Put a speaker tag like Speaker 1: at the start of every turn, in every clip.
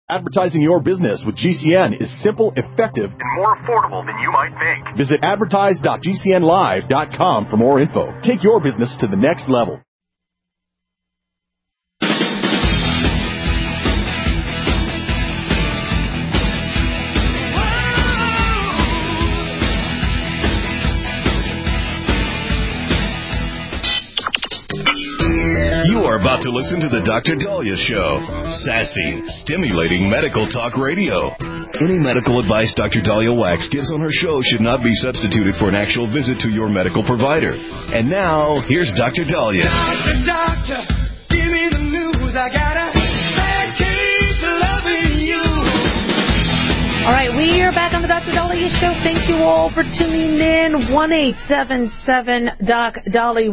Speaker 1: Advertising your business with GCN is simple, effective, and more affordable than you might think. Visit advertise.gcnlive.com for more info. Take your business to the next level.
Speaker 2: You are about to listen to the Dr. Daliah Show. Sassy, stimulating medical talk radio. Any medical advice Dr. Daliah Wax gives on her show should not be substituted for an actual visit to your medical provider. And now, here's Dr. Daliah.
Speaker 3: Doctor, give me the news. I got a bad case of loving you.
Speaker 4: All right, we are back on the Dr. Daliah Show. Thank you all for tuning in. 1-877-DOC-DALI,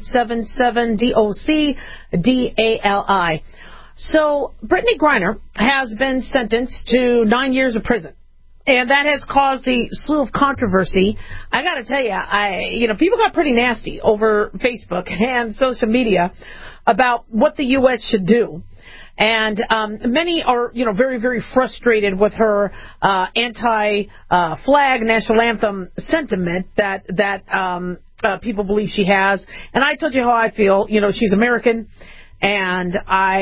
Speaker 4: 1-877-DOC-DALI. So, Brittany Griner has been sentenced to 9 years of prison. And that has caused a slew of controversy. I got to tell you, people got pretty nasty over Facebook and social media about what the U.S. should do. And many are, very, very frustrated with her anti-flag national anthem sentiment that people believe she has. And I told you how I feel. She's American, and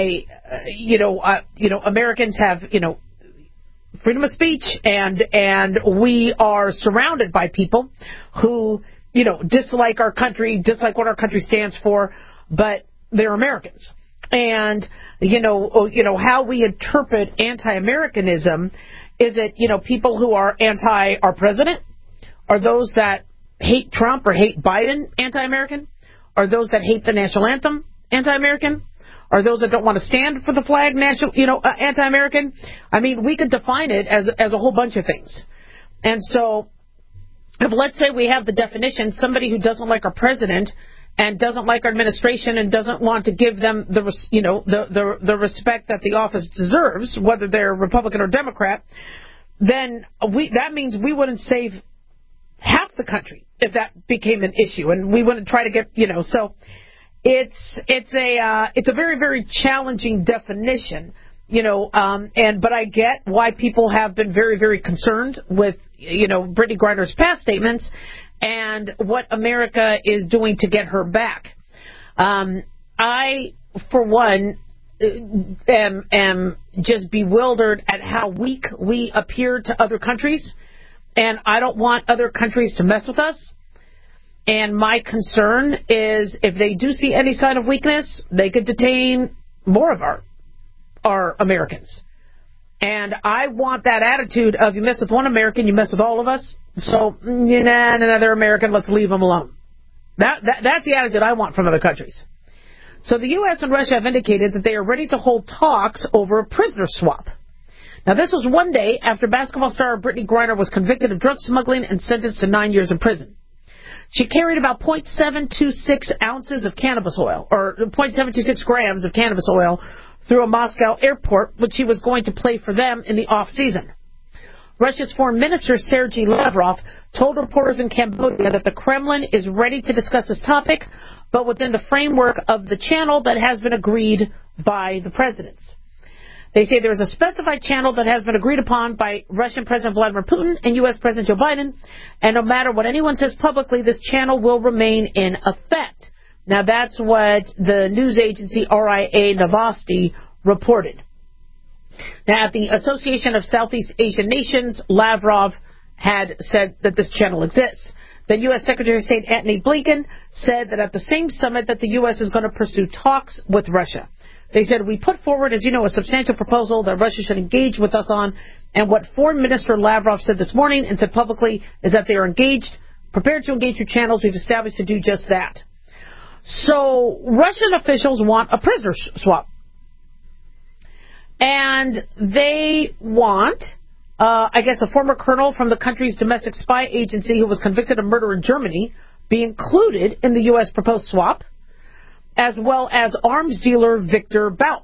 Speaker 4: Americans have, freedom of speech, and we are surrounded by people who, dislike our country, dislike what our country stands for, but they're Americans. And, how we interpret anti-Americanism, is it, people who are anti our president? Are those that hate Trump or hate Biden anti-American? Are those that hate the national anthem anti-American? Are those that don't want to stand for the flag anti-American? I mean, we could define it as a whole bunch of things. And so, if let's say we have the definition, somebody who doesn't like our president and doesn't like our administration and doesn't want to give them the respect that the office deserves, whether they're Republican or Democrat, then that means we wouldn't save half the country if that became an issue, and we wouldn't try to get so it's a very, very challenging definition, but I get why people have been very, very concerned with Brittany Griner's past statements and what America is doing to get her back. I, for one, am just bewildered at how weak we appear to other countries, and I don't want other countries to mess with us. And my concern is if they do see any sign of weakness, they could detain more of our Americans. And I want that attitude of you mess with one American, you mess with all of us. So, another American, let's leave them alone. That's the attitude I want from other countries. So the U.S. and Russia have indicated that they are ready to hold talks over a prisoner swap. Now, this was one day after basketball star Brittany Griner was convicted of drug smuggling and sentenced to 9 years in prison. She carried about 0.726 ounces of cannabis oil, or 0.726 grams of cannabis oil, through a Moscow airport, which she was going to play for them in the off-season. Russia's Foreign Minister Sergei Lavrov told reporters in Cambodia that the Kremlin is ready to discuss this topic, but within the framework of the channel that has been agreed by the presidents. They say there is a specified channel that has been agreed upon by Russian President Vladimir Putin and U.S. President Joe Biden, and no matter what anyone says publicly, this channel will remain in effect. Now, that's what the news agency RIA Novosti reported. Now, at the Association of Southeast Asian Nations, Lavrov had said that this channel exists. Then U.S. Secretary of State Antony Blinken said that at the same summit that the U.S. is going to pursue talks with Russia. They said, we put forward, as you know, a substantial proposal that Russia should engage with us on, and what Foreign Minister Lavrov said this morning and said publicly is that they are prepared to engage through channels we've established to do just that. So Russian officials want a prisoner swap. And they want, a former colonel from the country's domestic spy agency who was convicted of murder in Germany be included in the U.S. proposed swap, as well as arms dealer Victor Bout.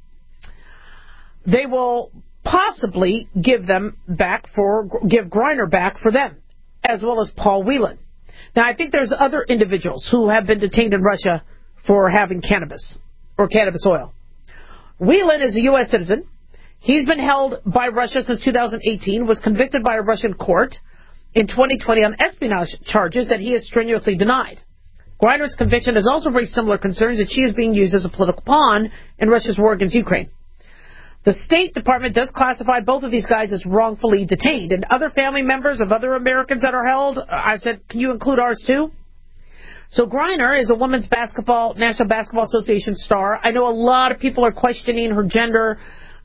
Speaker 4: They will possibly give Griner back for them, as well as Paul Whelan. Now, I think there's other individuals who have been detained in Russia for having cannabis or cannabis oil. Whelan is a U.S. citizen. He's been held by Russia since 2018, was convicted by a Russian court in 2020 on espionage charges that he has strenuously denied. Griner's conviction has also raised similar concerns that she is being used as a political pawn in Russia's war against Ukraine. The State Department does classify both of these guys as wrongfully detained. And other family members of other Americans that are held, I said, can you include ours too? So Griner is a women's National Basketball Association star. I know a lot of people are questioning her gender.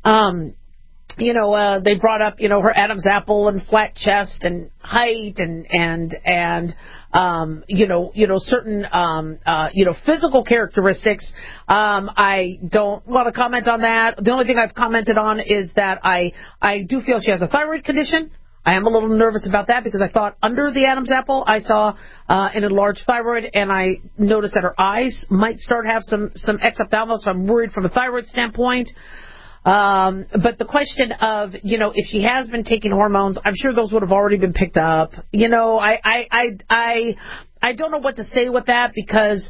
Speaker 4: They brought up, her Adam's apple and flat chest and height and certain, physical characteristics. I don't want to comment on that. The only thing I've commented on is that I do feel she has a thyroid condition. I am a little nervous about that because I thought under the Adam's apple I saw an enlarged thyroid, and I noticed that her eyes might start to have some exophthalmos, so I'm worried from a thyroid standpoint. But the question of, if she has been taking hormones, I'm sure those would have already been picked up. I don't know what to say with that because,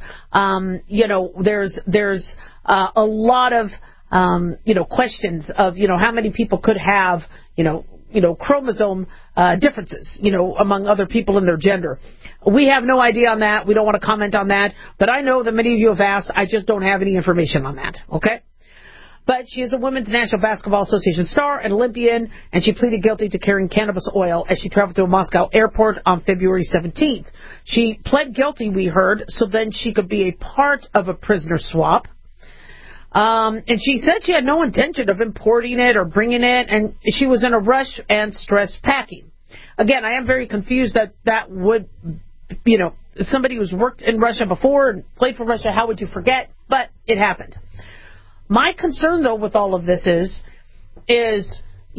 Speaker 4: there's a lot of, questions of, how many people could have, chromosome differences, among other people in their gender. We have no idea on that. We don't want to comment on that. But I know that many of you have asked. I just don't have any information on that. Okay? But she is a Women's National Basketball Association star, an Olympian, and she pleaded guilty to carrying cannabis oil as she traveled to a Moscow airport on February 17th. She pled guilty, we heard, so then she could be a part of a prisoner swap. And she said she had no intention of importing it or bringing it, and she was in a rush and stress packing. Again, I am very confused that would, somebody who's worked in Russia before and played for Russia, how would you forget? But it happened. My concern, though, with all of this is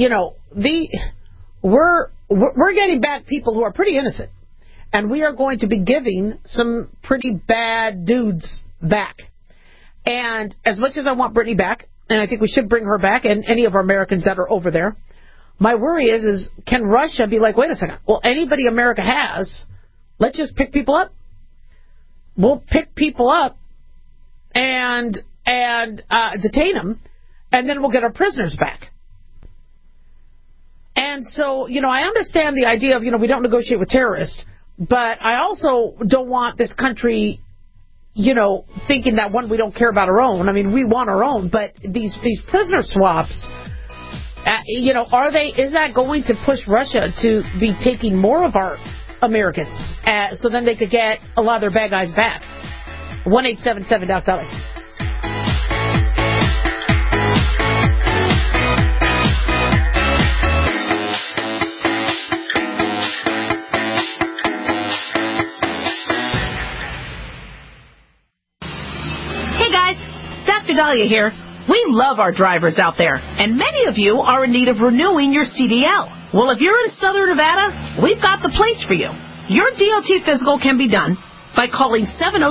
Speaker 4: we're getting back people who are pretty innocent, and we are going to be giving some pretty bad dudes back. And as much as I want Brittany back, and I think we should bring her back, and any of our Americans that are over there, my worry is can Russia be like, wait a second, well, anybody America has, let's just pick people up. We'll pick people up and detain them, and then we'll get our prisoners back. And so, I understand the idea of, we don't negotiate with terrorists, but I also don't want this country, thinking that, one, we don't care about our own. I mean, we want our own, but these prisoner swaps, is that going to push Russia to be taking more of our Americans so then they could get a lot of their bad guys back? 1-877-DOC-DOLLAR. Dr. Dahlia here. We love our drivers out there, and many of you are in need of renewing your CDL. Well, if you're in Southern Nevada, we've got the place for you. Your DOT physical can be done by calling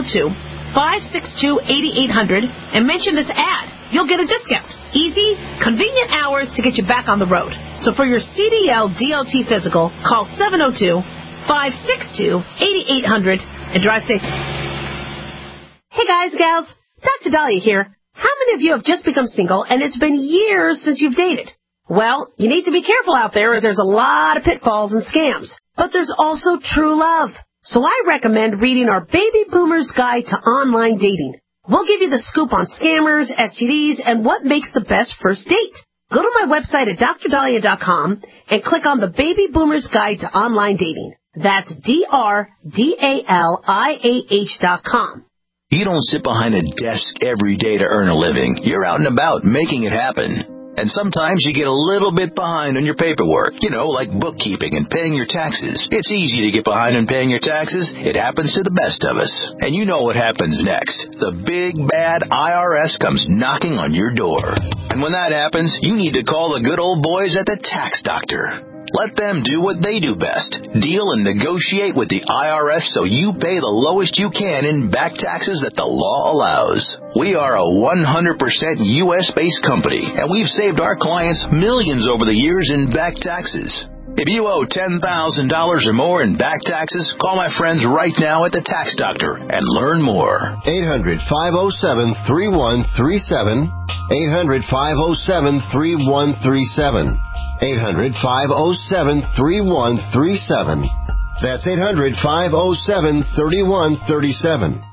Speaker 4: 702-562-8800 and mention this ad. You'll get a discount. Easy, convenient hours to get you back on the road. So for your CDL DOT physical, call 702-562-8800 and drive safe. Hey guys, gals, Dr. Dahlia here. How many of you have just become single and it's been years since you've dated? Well, you need to be careful out there as there's a lot of pitfalls and scams. But there's also true love. So I recommend reading our Baby Boomer's Guide to Online Dating. We'll give you the scoop on scammers, STDs, and what makes the best first date. Go to my website at drdahlia.com and click on the Baby Boomer's Guide to Online Dating. That's DRDALIAH.com.
Speaker 5: You don't sit behind a desk every day to earn a living. You're out and about making it happen. And sometimes you get a little bit behind on your paperwork, like bookkeeping and paying your taxes. It's easy to get behind on paying your taxes. It happens to the best of us. And you know what happens next. The big, bad IRS comes knocking on your door. And when that happens, you need to call the good old boys at the Tax Doctor. Let them do what they do best. Deal and negotiate with the IRS so you pay the lowest you can in back taxes that the law allows. We are a 100% U.S.-based company, and we've saved our clients millions over the years in back taxes. If you owe $10,000 or more in back taxes, call my friends right now at the Tax Doctor and learn more.
Speaker 6: 800-507-3137. 800-507-3137. 800-507-3137. That's 800-507-3137.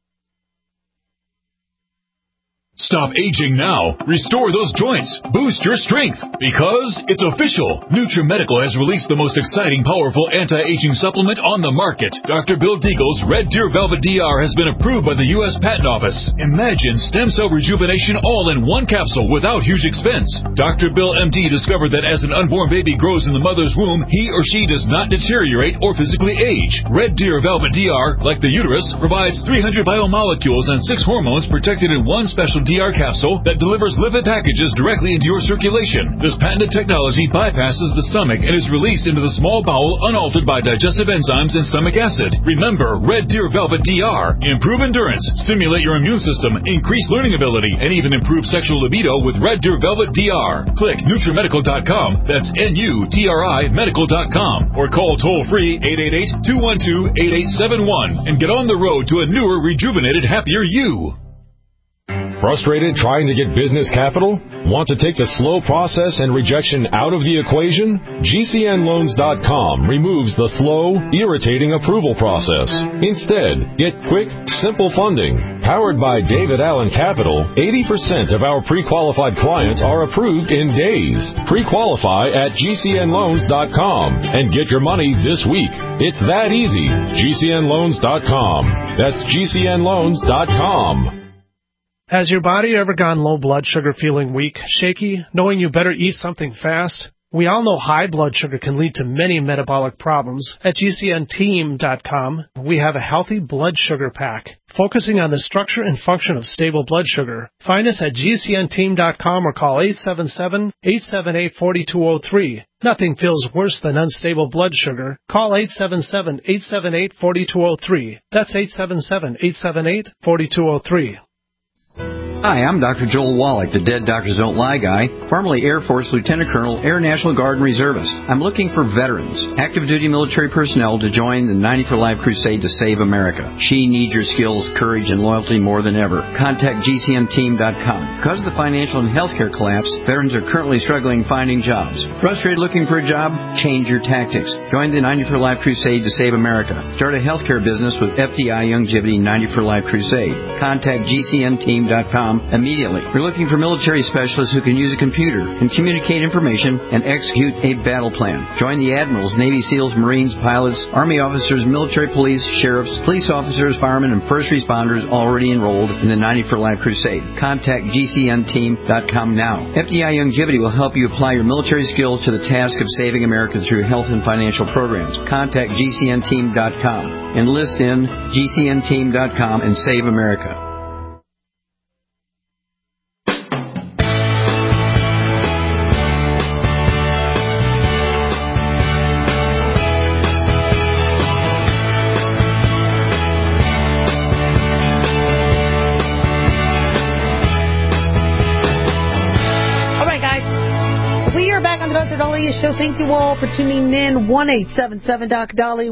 Speaker 1: Stop aging now. Restore those joints. Boost your strength. Because it's official. NutriMedical has released the most exciting, powerful anti-aging supplement on the market. Dr. Bill Deagle's Red Deer Velvet DR has been approved by the U.S. Patent Office. Imagine stem cell rejuvenation all in one capsule without huge expense. Dr. Bill MD discovered that as an unborn baby grows in the mother's womb, he or she does not deteriorate or physically age. Red Deer Velvet DR, like the uterus, provides 300 biomolecules and 6 hormones protected in one special DR capsule that delivers lipid packages directly into your circulation. This patented technology bypasses the stomach and is released into the small bowel unaltered by digestive enzymes and stomach acid. Remember, Red Deer Velvet DR. Improve endurance, stimulate your immune system, increase learning ability, and even improve sexual libido with Red Deer Velvet DR. Click NutriMedical.com. That's NUTRI Medical.com. Or call toll-free 888-212-8871 and get on the road to a newer, rejuvenated, happier you.
Speaker 7: Frustrated trying to get business capital? Want to take the slow process and rejection out of the equation? GCNloans.com removes the slow, irritating approval process. Instead, get quick, simple funding. Powered by David Allen Capital, 80% of our pre-qualified clients are approved in days. Pre-qualify at GCNloans.com and get your money this week. It's that easy. GCNloans.com. That's GCNloans.com.
Speaker 8: Has your body ever gone low blood sugar, feeling weak, shaky, knowing you better eat something fast? We all know high blood sugar can lead to many metabolic problems. At GCNteam.com, we have a healthy blood sugar pack, focusing on the structure and function of stable blood sugar. Find us at GCNteam.com or call 877-878-4203. Nothing feels worse than unstable blood sugar. Call 877-878-4203. That's 877-878-4203.
Speaker 9: Hi, I'm Dr. Joel Wallach, the Dead Doctors Don't Lie guy, formerly Air Force Lieutenant Colonel, Air National Guard and Reservist. I'm looking for veterans, active duty military personnel to join the 90 for Life crusade to save America. She needs your skills, courage, and loyalty more than ever. Contact GCNteam.com. Because of the financial and healthcare collapse, veterans are currently struggling finding jobs. Frustrated looking for a job? Change your tactics. Join the 90 for Life crusade to save America. Start a healthcare business with FDI Youngevity 90 for Life crusade. Contact GCNteam.com immediately. We're looking for military specialists who can use a computer, can communicate information, and execute a battle plan. Join the admirals, Navy SEALs, Marines, pilots, Army officers, military police, sheriffs, police officers, firemen, and first responders already enrolled in the 90 for Life crusade. Contact GCNteam.com now. FDI Youngevity will help you apply your military skills to the task of saving America through health and financial programs. Contact GCNteam.com. Enlist in GCNteam.com and save America.
Speaker 4: Show. Thank you all for tuning in. 1-877-DOC-DOLLY,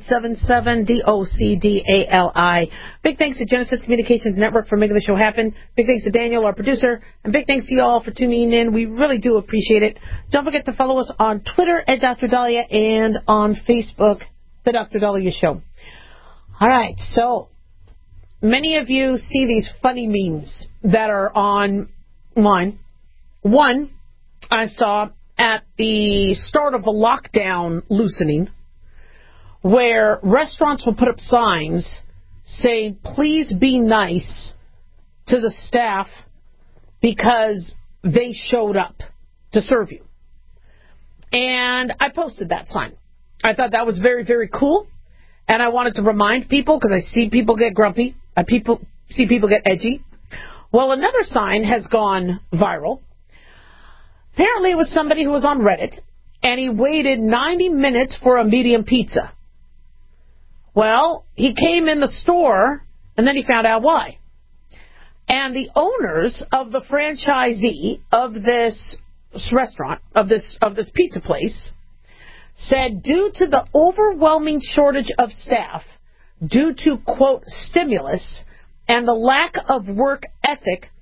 Speaker 4: 1-877-DOC-DALI. Big thanks to Genesis Communications Network for making the show happen. Big thanks to Daniel, our producer, and big thanks to you all for tuning in. We really do appreciate it. Don't forget to follow us on Twitter at Dr. Dahlia and on Facebook, The Dr. Dahlia Show. All right, so many of you see these funny memes that are online. One I saw at the start of the lockdown loosening, where restaurants will put up signs saying, please be nice to the staff because they showed up to serve you. And I posted that sign. I thought that was very, very cool. And I wanted to remind people, because I see people get grumpy, see people get edgy. Well, another sign has gone viral. Apparently it was somebody who was on Reddit, and he waited 90 minutes for a medium pizza. Well, he came in the store, and then he found out why. And the owners of the franchisee of this restaurant, of this pizza place, said due to the overwhelming shortage of staff, due to, quote, stimulus, and the lack of work ethic,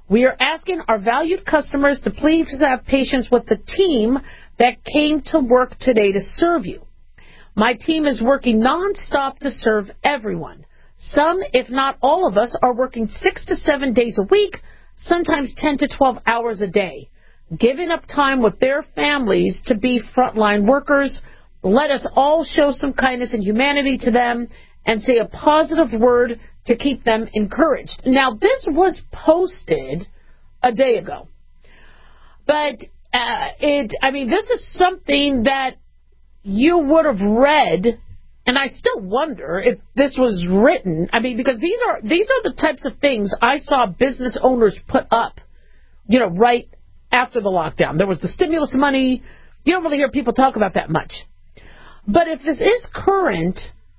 Speaker 4: We are asking our valued customers to please have patience with the team that came to work today to serve you. My team is working nonstop to serve everyone. Some, if not all of us, are working 6 to 7 days a week, sometimes 10 to 12 hours a day, giving up time with their families to be frontline workers. Let us all show some kindness and humanity to them and say a positive word to keep them encouraged. Now, this was posted a day ago. But, this is something that you would have read, and I still wonder if this was written. Because these are the types of things I saw business owners put up, right after the lockdown. There was the stimulus money. You don't really hear people talk about that much. But if this is current,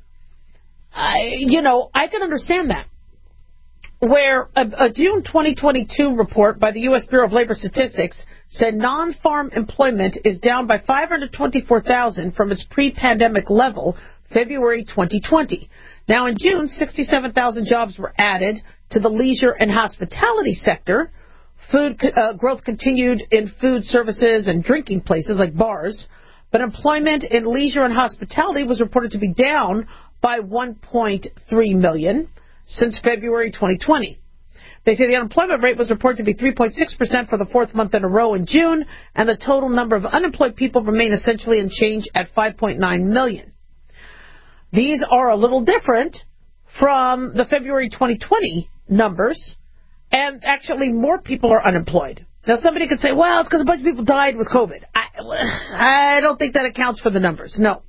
Speaker 4: I can understand that. Where a June 2022 report by the U.S. Bureau of Labor Statistics said non-farm employment is down by 524,000 from its pre-pandemic level, February 2020. Now, in June, 67,000 jobs were added to the leisure and hospitality sector. Food growth continued in food services and drinking places like bars, but employment in leisure and hospitality was reported to be down by 1.3 million since February 2020. They say the unemployment rate was reported to be 3.6% for the fourth month in a row in June, and the total number of unemployed people remain essentially unchanged at 5.9 million. These are a little different from the February 2020 numbers, and actually more people are unemployed. Now, somebody could say, well, it's because a bunch of people died with COVID. I don't think that accounts for the numbers. No.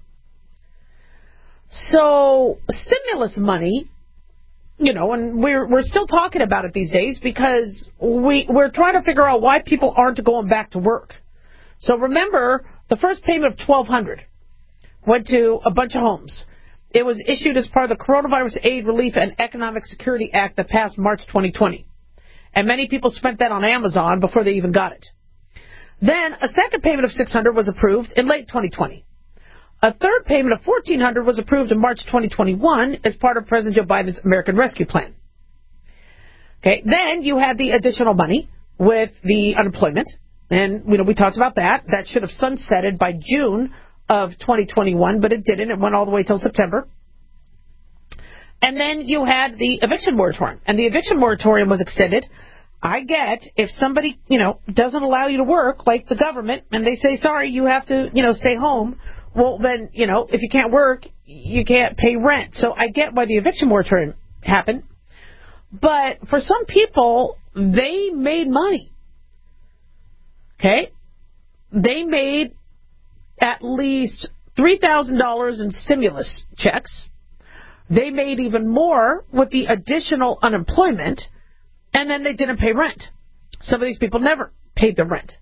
Speaker 4: So, stimulus money, and we're still talking about it these days because we're trying to figure out why people aren't going back to work. So remember, the first payment of $1,200 went to a bunch of homes. It was issued as part of the Coronavirus Aid, Relief, and Economic Security Act that passed March 2020. And many people spent that on Amazon before they even got it. Then a second payment of $600 was approved in late 2020. A third payment of $1,400 was approved in March 2021 as part of President Joe Biden's American Rescue Plan. Okay, then you had the additional money with the unemployment, and we talked about that. That should have sunsetted by June of 2021, but it didn't. It went all the way till September. And then you had the eviction moratorium, and the eviction moratorium was extended. I get if somebody, doesn't allow you to work, like the government, and they say, sorry, you have to, stay home. Well, then, if you can't work, you can't pay rent. So I get why the eviction moratorium happened. But for some people, they made money. Okay? They made at least $3,000 in stimulus checks. They made even more with the additional unemployment, and then they didn't pay rent. Some of these people never paid their rent.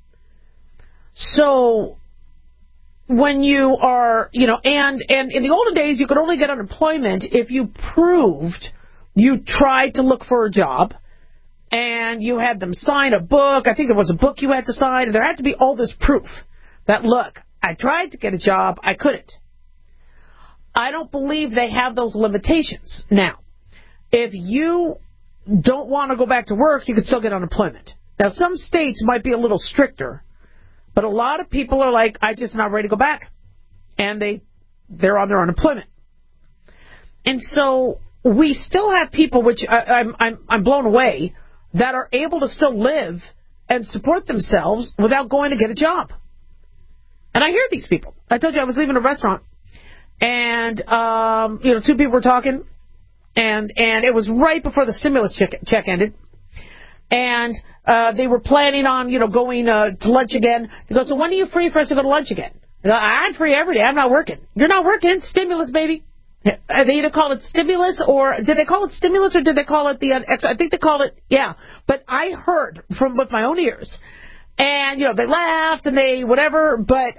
Speaker 4: So when you are, and in the olden days, you could only get unemployment if you proved you tried to look for a job and you had them sign a book. I think there was a book you had to sign, and there had to be all this proof that, look, I tried to get a job, I couldn't. I don't believe they have those limitations. Now, if you don't want to go back to work, you can still get unemployment. Now, some states might be a little stricter, but a lot of people are like, I'm just not ready to go back. And they're on their unemployment. And so we still have people, which I'm blown away, that are able to still live and support themselves without going to get a job. And I hear these people. I told you I was leaving a restaurant, and two people were talking, and it was right before the stimulus check ended, and they were planning on going to lunch again. They go, so when are you free for us to go to lunch again? I go, I'm free every day. I'm not working. You're not working? Stimulus, baby. They either call it stimulus, or did they call it stimulus, or did they call it the extra? I think they called it, yeah. But I heard with my own ears, and they laughed and they whatever. But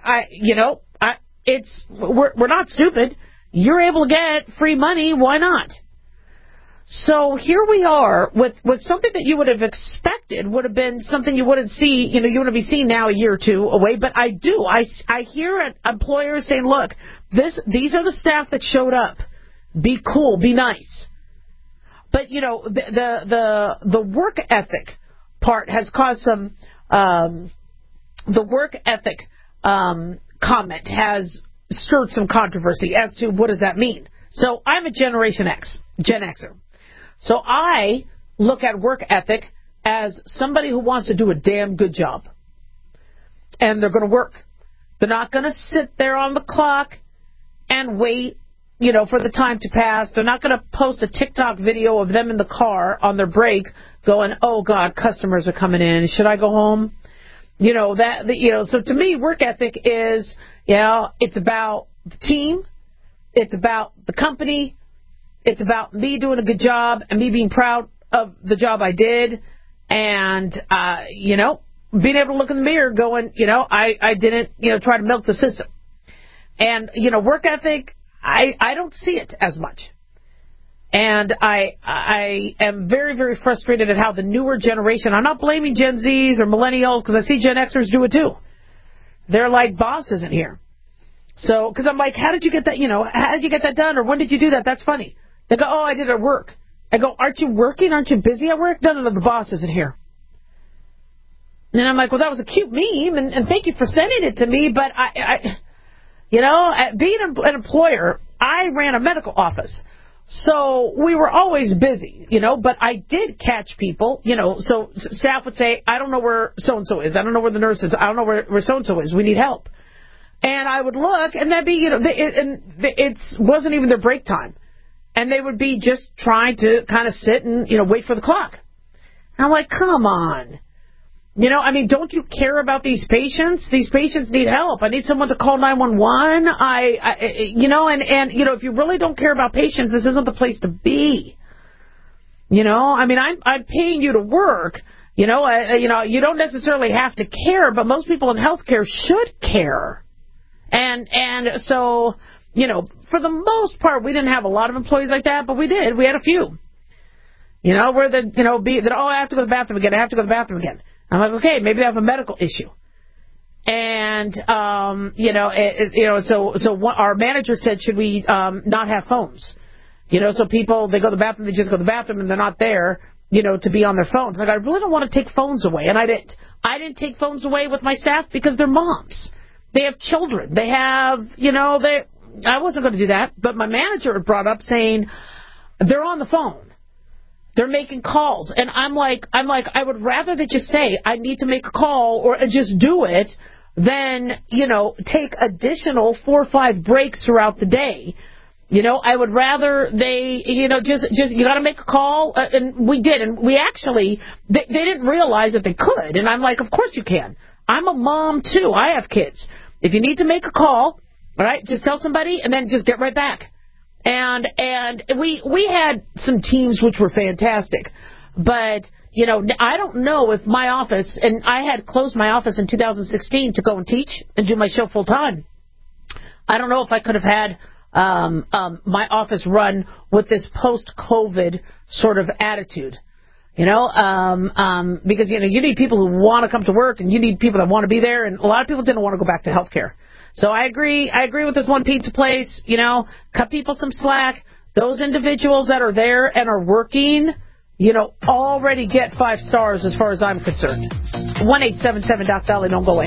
Speaker 4: we're not stupid. You're able to get free money. Why not? So here we are with something that you would have expected would have been something you wouldn't see, you wouldn't be seeing now a year or two away. But I do. I hear employers saying, look, these are the staff that showed up. Be cool. Be nice. But, the work ethic part has caused some, the work ethic comment has stirred some controversy as to what does that mean. So I'm a Gen Xer. So I look at work ethic as somebody who wants to do a damn good job. And they're going to work. They're not going to sit there on the clock and wait, for the time to pass. They're not going to post a TikTok video of them in the car on their break going, oh, God, customers are coming in. Should I go home? So to me, work ethic is, it's about the team. It's about the company. It's about me doing a good job and me being proud of the job I did. And, being able to look in the mirror going, I didn't, try to milk the system. And, work ethic, I don't see it as much. And I am very, very frustrated at how the newer generation, I'm not blaming Gen Zs or millennials because I see Gen Xers do it too. They're like bosses in here. So, because I'm like, how did you get that, how did you get that done? Or when did you do that? That's funny. They go, oh, I did it at work. I go, aren't you working? Aren't you busy at work? No, the boss isn't here. And then I'm like, well, that was a cute meme, and thank you for sending it to me, but being an employer, I ran a medical office. So we were always busy, but I did catch people, so staff would say, I don't know where so-and-so is. I don't know where the nurse is. I don't know where so-and-so is. We need help. And I would look, and that'd be, it wasn't even their break time. And they would be just trying to kind of sit and, wait for the clock. And I'm like, come on. Don't you care about these patients? These patients need help. I need someone to call 911. If you really don't care about patients, this isn't the place to be. I'm paying you to work. You don't necessarily have to care, but most people in healthcare should care. And so, for the most part, we didn't have a lot of employees like that, but we did. We had a few. Where I have to go to the bathroom again. I have to go to the bathroom again. I'm like, okay, maybe they have a medical issue. And, so our manager said, should we not have phones? So people, they go to the bathroom, they just go to the bathroom, and they're not there, to be on their phones. Like, I really don't want to take phones away. And I didn't. I didn't take phones away with my staff because they're moms. They have children. They have, I wasn't going to do that. But my manager brought up saying, they're on the phone. They're making calls. And I'm like, I would rather they just say, I need to make a call or just do it than, take additional 4 or 5 breaks throughout the day. I would rather they, just you got to make a call. And we did. And we actually, they didn't realize that they could. And I'm like, of course you can. I'm a mom, too. I have kids. If you need to make a call, all right, just tell somebody and then just get right back. And we had some teams which were fantastic. But, I don't know if my office, and I had closed my office in 2016 to go and teach and do my show full time. I don't know if I could have had my office run with this post-COVID sort of attitude. Because, you need people who want to come to work and you need people that want to be there. And a lot of people didn't want to go back to healthcare. So I agree with this one pizza place, cut people some slack. Those individuals that are there and are working, already get 5 stars as far as I'm concerned. 1-877-DOC-VALLEY, don't go away.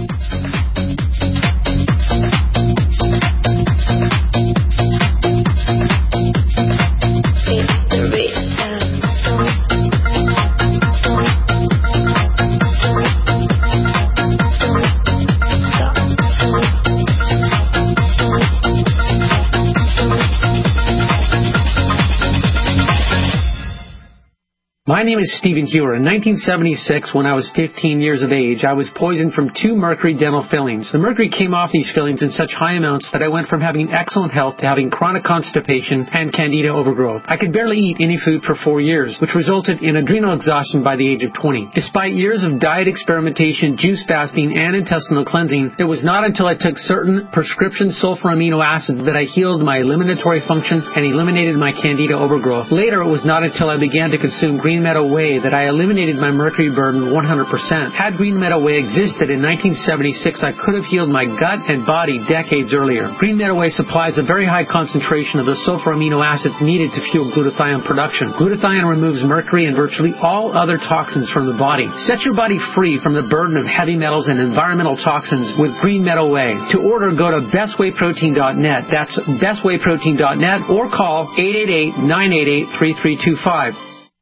Speaker 10: My name is Stephen Hewer. In 1976, when I was 15 years of age, I was poisoned from 2 mercury dental fillings. The mercury came off these fillings in such high amounts that I went from having excellent health to having chronic constipation and candida overgrowth. I could barely eat any food for 4 years, which resulted in adrenal exhaustion by the age of 20. Despite years of diet experimentation, juice fasting, and intestinal cleansing, it was not until I took certain prescription sulfur amino acids that I healed my eliminatory function and eliminated my candida overgrowth. Later, it was not until I began to consume green Green Meadow Whey that I eliminated my mercury burden 100%. Had Green Meadow Whey existed in 1976, I could have healed my gut and body decades earlier. Green Meadow Whey supplies a very high concentration of the sulfur amino acids needed to fuel glutathione production. Glutathione removes mercury and virtually all other toxins from the body. Set your body free from the burden of heavy metals and environmental toxins with Green Meadow Whey. To order, go to bestwayprotein.net. That's bestwayprotein.net or call 888-988-3325.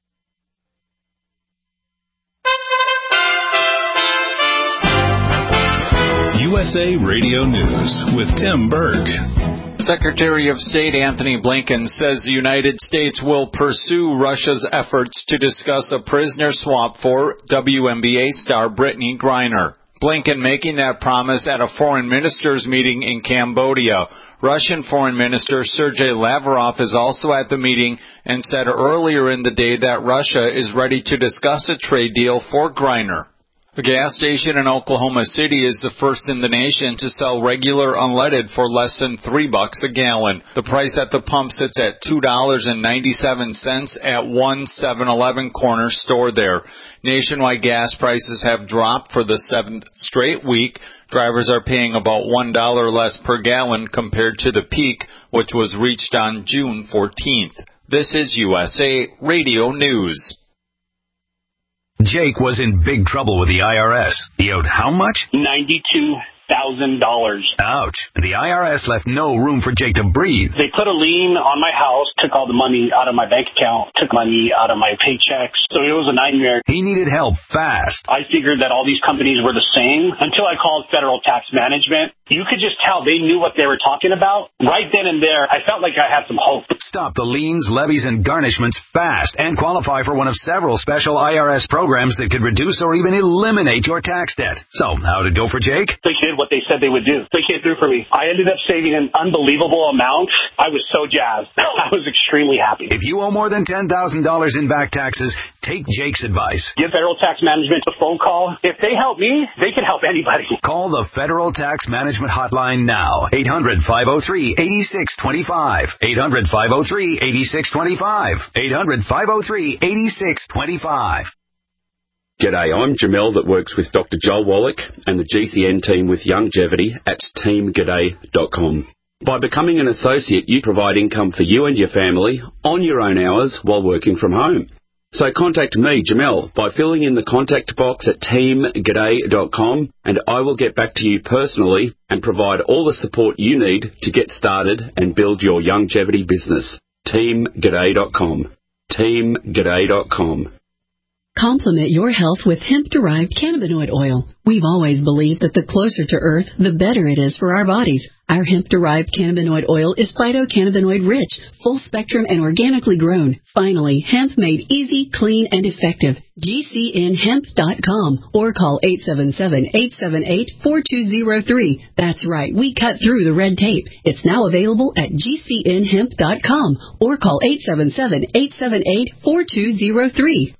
Speaker 1: USA Radio News with Tim Berg.
Speaker 11: Secretary of State Anthony Blinken says the United States will pursue Russia's efforts to discuss a prisoner swap for WNBA star Brittany Griner. Blinken making that promise at a foreign ministers meeting in Cambodia. Russian Foreign Minister Sergei Lavrov is also at the meeting and said earlier in the day that Russia is ready to discuss a trade deal for Griner. A gas station in Oklahoma City is the first in the nation to sell regular unleaded for less than $3 a gallon. The price at the pump sits at $2.97 at one 7-Eleven corner store there. Nationwide gas prices have dropped for the 7th straight week. Drivers are paying about $1 less per gallon compared to the peak, which was reached on June 14th. This is USA Radio News.
Speaker 12: Jake was in big trouble with the IRS. He owed how much?
Speaker 13: $92,000.
Speaker 12: Ouch. The IRS left no room for Jake to breathe.
Speaker 13: They put a lien on my house, took all the money out of my bank account, took money out of my paychecks. So it was a nightmare.
Speaker 12: He needed help fast.
Speaker 13: I figured that all these companies were the same until I called Federal Tax Management. You could just tell they knew what they were talking about. Right then and there, I felt like I had some hope.
Speaker 12: Stop the liens, levies, and garnishments fast and qualify for one of several special IRS programs that could reduce or even eliminate your tax debt. So, how'd it go for Jake?
Speaker 13: They did what they said they would do. They came through for me. I ended up saving an unbelievable amount. I was so jazzed. I was extremely happy.
Speaker 12: If you owe more than $10,000 in back taxes, take Jake's advice.
Speaker 13: Give Federal Tax Management a phone call. If they help me, they can help anybody.
Speaker 12: Call the Federal Tax Management hotline now. 800-503-8625. 800-503-8625. 800-503-8625.
Speaker 14: G'day, I'm Jamel that works with Dr. Joel Wallach and the GCN team with Longevity at teamg'day.com. By becoming an associate, you provide income for you and your family on your own hours while working from home. So contact me, Jamel, by filling in the contact box at teamg'day.com, and I will get back to you personally and provide all the support you need to get started and build your longevity business. teamg'day.com. teamg'day.com.
Speaker 15: Complement your health with hemp-derived cannabinoid oil. We've always believed that the closer to Earth, the better it is for our bodies. Our hemp-derived cannabinoid oil is phytocannabinoid-rich, full-spectrum, and organically grown. Finally, hemp made easy, clean, and effective. GCNhemp.com or call 877-878-4203. That's right, we cut through the red tape. It's now available at GCNhemp.com or call 877-878-4203.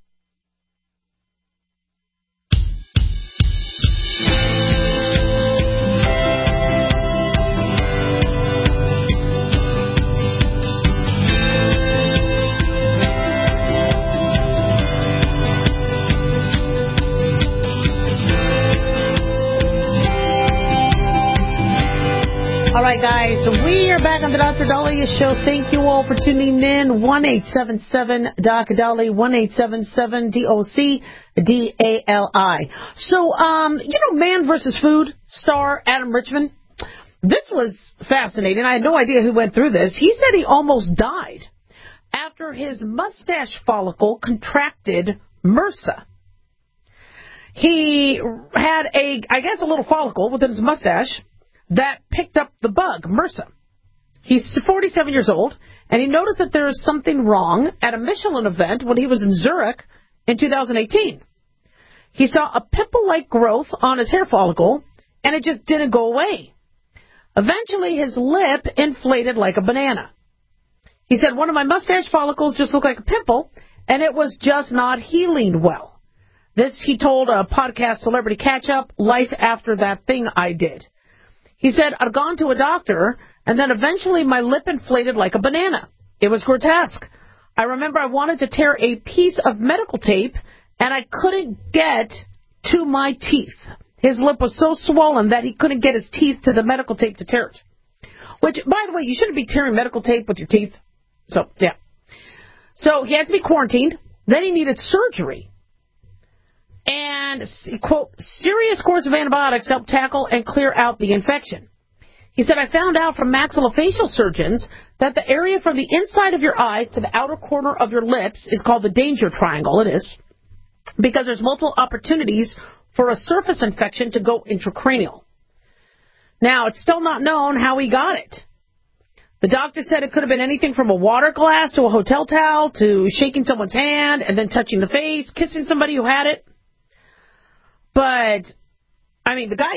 Speaker 4: All right, guys, so we are back on the Dr. Daliah Show. Thank you all for tuning in. 1-877-DOC-DALI, 1-877-DOC-DALI. So, Man vs. Food star Adam Richman, this was fascinating. I had no idea who went through this. He said he almost died after his mustache follicle contracted MRSA. He had a little follicle within his mustache that picked up the bug, MRSA. He's 47 years old, and he noticed that there is something wrong at a Michelin event when he was in Zurich in 2018. He saw a pimple-like growth on his hair follicle, and it just didn't go away. Eventually, his lip inflated like a banana. He said, one of my mustache follicles just looked like a pimple, and it was just not healing well. This, he told a podcast, Celebrity Catch-Up, Life After That Thing I Did. He said, I'd gone to a doctor, and then eventually my lip inflated like a banana. It was grotesque. I remember I wanted to tear a piece of medical tape, and I couldn't get to my teeth. His lip was so swollen that he couldn't get his teeth to the medical tape to tear it. Which, by the way, you shouldn't be tearing medical tape with your teeth. So, yeah. So he had to be quarantined. Then he needed surgery. And, quote, serious course of antibiotics helped tackle and clear out the infection. He said, I found out from maxillofacial surgeons that the area from the inside of your eyes to the outer corner of your lips is called the danger triangle. It is. Because there's multiple opportunities for a surface infection to go intracranial. Now, it's still not known how he got it. The doctor said it could have been anything from a water glass to a hotel towel to shaking someone's hand and then touching the face, kissing somebody who had it. But, I mean, the guy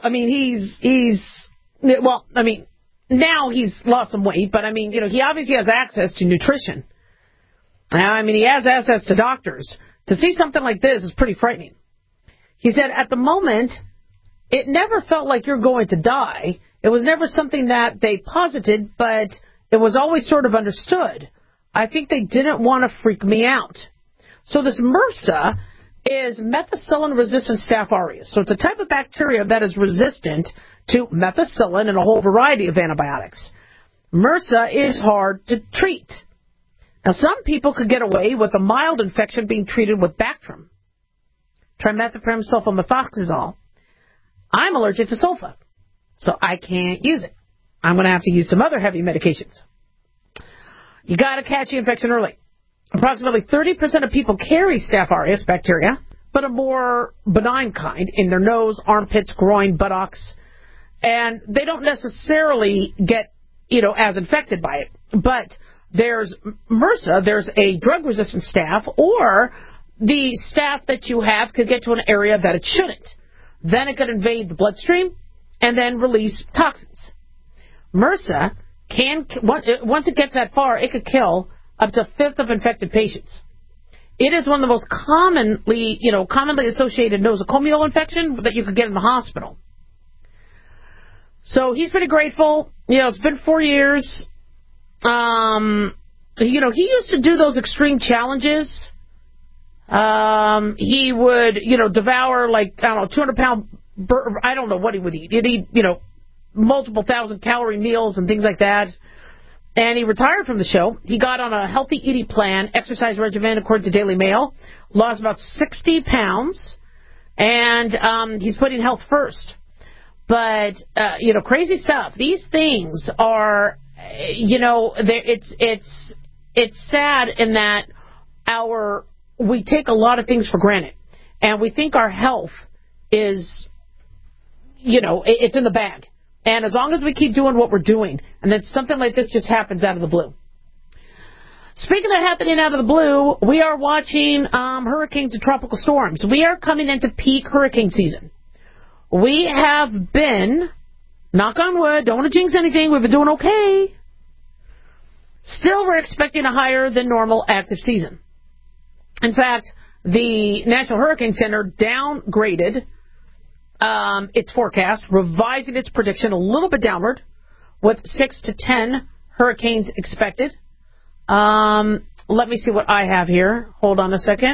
Speaker 4: now he's lost some weight, but, he obviously has access to nutrition. He has access to doctors. To see something like this is pretty frightening. He said, at the moment, it never felt like you're going to die. It was never something that they posited, but it was always sort of understood. I think they didn't want to freak me out. So this MRSA is methicillin-resistant Staph aureus. So it's a type of bacteria that is resistant to methicillin and a whole variety of antibiotics. MRSA is hard to treat. Now, some people could get away with a mild infection being treated with Bactrim, trimethoprim sulfamethoxazole. I'm allergic to sulfa, so I can't use it. I'm going to have to use some other heavy medications. You got to catch the infection early. Approximately 30% of people carry Staph aureus bacteria, but a more benign kind in their nose, armpits, groin, buttocks, and they don't necessarily get, as infected by it. But there's MRSA, there's a drug-resistant staph, or the staph that you have could get to an area that it shouldn't. Then it could invade the bloodstream and then release toxins. MRSA once it gets that far, it could kill up to a fifth of infected patients. It is one of the most commonly associated nosocomial infection that you could get in the hospital. So he's pretty grateful. It's been 4 years. He used to do those extreme challenges. He would, devour 200-pound, I don't know what he would eat. He'd eat, multiple 1,000-calorie meals and things like that. And he retired from the show. He got on a healthy eating plan, exercise regimen, according to Daily Mail, lost about 60 pounds, and he's putting health first. But, crazy stuff. These things are, it's sad in that we take a lot of things for granted, and we think our health is, it's in the bag. And as long as we keep doing what we're doing, and then something like this just happens out of the blue. Speaking of happening out of the blue, we are watching hurricanes and tropical storms. We are coming into peak hurricane season. We have been, knock on wood, don't want to jinx anything, we've been doing okay. Still, we're expecting a higher than normal active season. In fact, the National Hurricane Center downgraded its forecast, revising its prediction a little bit downward, with 6 to 10 hurricanes expected. Let me see what I have here. Hold on a second.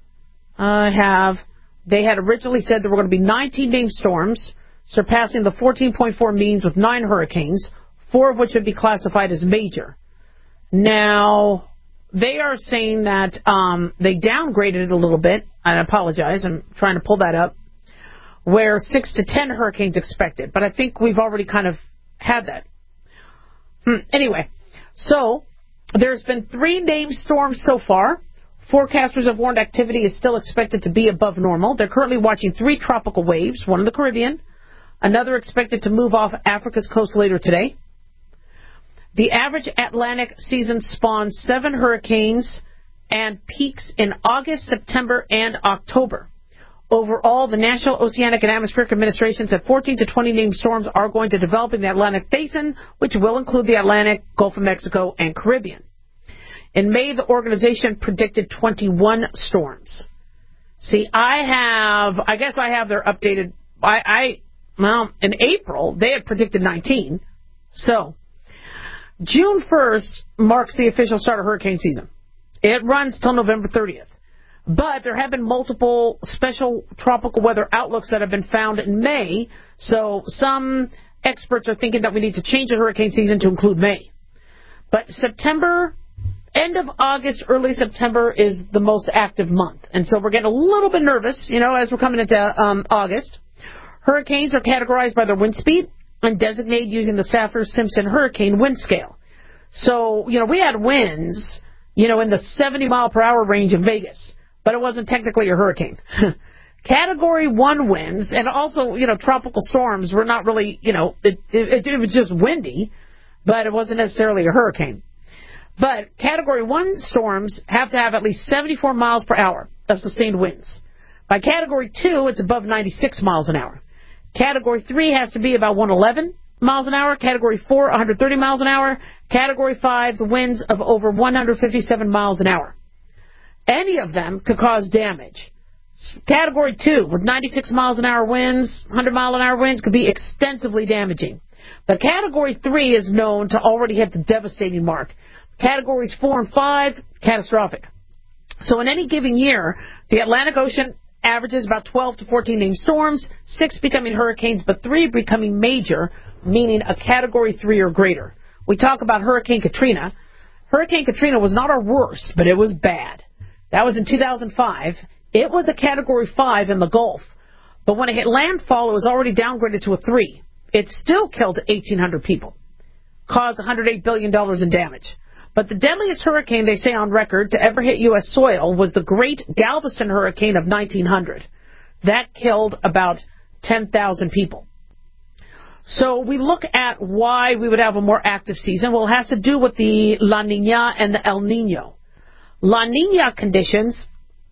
Speaker 4: They had originally said there were going to be 19 named storms, surpassing the 14.4 means with 9 hurricanes, 4 of which would be classified as major. Now, they are saying that they downgraded it a little bit. I apologize. I'm trying to pull that up. Where 6 to 10 hurricanes expected. But I think we've already kind of had that. Anyway, so there's been 3 named storms so far. Forecasters have warned activity is still expected to be above normal. They're currently watching 3 tropical waves, one in the Caribbean, another expected to move off Africa's coast later today. The average Atlantic season spawns 7 hurricanes and peaks in August, September, and October. Overall, the National Oceanic and Atmospheric Administration said 14 to 20 named storms are going to develop in the Atlantic Basin, which will include the Atlantic, Gulf of Mexico, and Caribbean. In May, the organization predicted 21 storms. See, I guess I have their updated, in April, they had predicted 19. So, June 1st marks the official start of hurricane season. It runs till November 30th. But there have been multiple special tropical weather outlooks that have been found in May, so some experts are thinking that we need to change the hurricane season to include May. But September, end of August, early September is the most active month. And so we're getting a little bit nervous, as we're coming into August. Hurricanes are categorized by their wind speed and designated using the Saffir-Simpson hurricane wind scale. So, we had winds, in the 70-mile-per-hour range in Vegas, but it wasn't technically a hurricane. Category 1 winds, and also, tropical storms were not really, it was just windy, but it wasn't necessarily a hurricane. But Category 1 storms have to have at least 74 miles per hour of sustained winds. By Category 2, it's above 96 miles an hour. Category 3 has to be about 111 miles an hour. Category 4, 130 miles an hour. Category 5, the winds of over 157 miles an hour. Any of them could cause damage. Category 2, with 96 miles an hour winds, 100 mile an hour winds, could be extensively damaging. But Category 3 is known to already hit the devastating mark. Categories 4 and 5, catastrophic. So in any given year, the Atlantic Ocean averages about 12 to 14 named storms, 6 becoming hurricanes, but 3 becoming major, meaning a Category 3 or greater. We talk about Hurricane Katrina. Hurricane Katrina was not our worst, but it was bad. That was in 2005. It was a Category 5 in the Gulf. But when it hit landfall, it was already downgraded to a 3. It still killed 1,800 people, caused $108 billion in damage. But the deadliest hurricane, they say on record, to ever hit U.S. soil was the Great Galveston Hurricane of 1900. That killed about 10,000 people. So we look at why we would have a more active season. Well, it has to do with the La Niña and the El Niño. La Niña conditions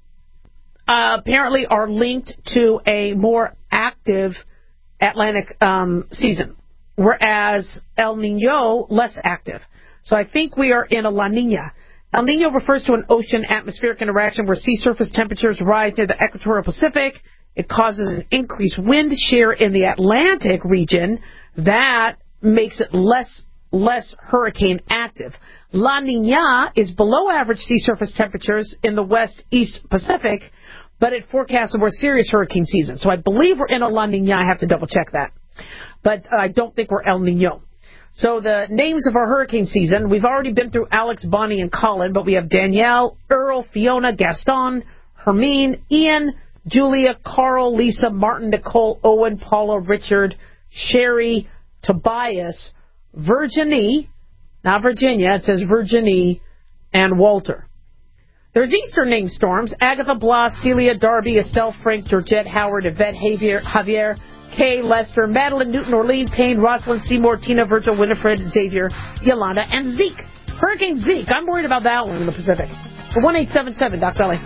Speaker 4: apparently are linked to a more active Atlantic season, whereas El Niño, less active. So I think we are in a La Niña. El Niño refers to an ocean-atmospheric interaction where sea surface temperatures rise near the equatorial Pacific. It causes an increased wind shear in the Atlantic region. That makes it less hurricane active. La Niña is below average sea surface temperatures in the west-east Pacific, but it forecasts a more serious hurricane season. So I believe we're in a La Niña. I have to double-check that. But I don't think we're El Niño. So the names of our hurricane season, we've already been through Alex, Bonnie, and Colin, but we have Danielle, Earl, Fiona, Gaston, Hermine, Ian, Julia, Carl, Lisa, Martin, Nicole, Owen, Paula, Richard, Sherry, Tobias, Virginie, not Virginia, it says Virginie, and Walter. There's Easter named storms: Agatha, Blas, Celia, Darby, Estelle, Frank, Georgette, Howard, Yvette, Javier, Kay, Lester, Madeline, Newton, Orlean, Payne, Rosalind, Seymour, Tina, Virgil, Winifred, Xavier, Yolanda, and Zeke. Hurricane Zeke. I'm worried about that one in the Pacific. 1-877, Doc Belly.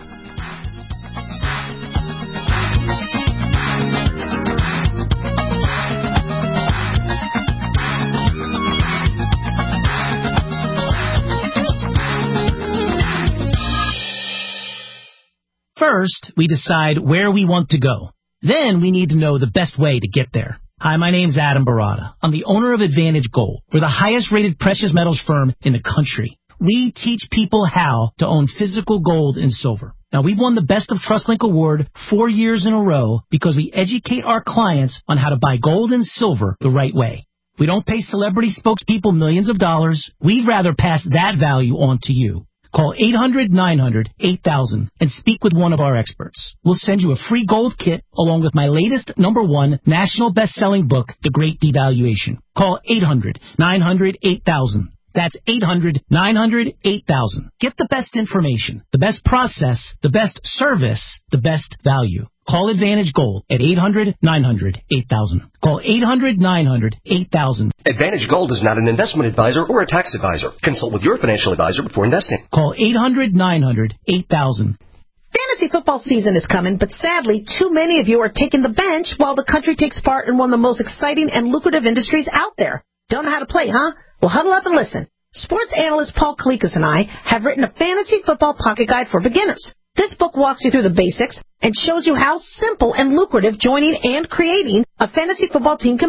Speaker 16: First, we decide where we want to go. Then we need to know the best way to get there. Hi, my name's Adam Barada. I'm the owner of Advantage Gold. We're the highest rated precious metals firm in the country. We teach people how to own physical gold and silver. Now, we've won the Best of TrustLink Award 4 years in a row because we educate our clients on how to buy gold and silver the right way. We don't pay celebrity spokespeople millions of dollars. We'd rather pass that value on to you. Call 800-900-8000 and speak with one of our experts. We'll send you a free gold kit along with my latest #1 national best-selling book, The Great Devaluation. Call 800-900-8000. That's 800-900-8000. Get the best information, the best process, the best service, the best value. Call Advantage Gold at 800-900-8000. Call 800-900-8000.
Speaker 17: Advantage Gold is not an investment advisor or a tax advisor. Consult with your financial advisor before investing.
Speaker 16: Call 800-900-8000.
Speaker 4: Fantasy football season is coming, but sadly, too many of you are taking the bench while the country takes part in one of the most exciting and lucrative industries out there. Don't know how to play, huh? Well, huddle up and listen. Sports analyst Paul Kalikas and I have written a fantasy football pocket guide for beginners. This book walks you through the basics and shows you how simple and lucrative joining and creating a fantasy football team can be.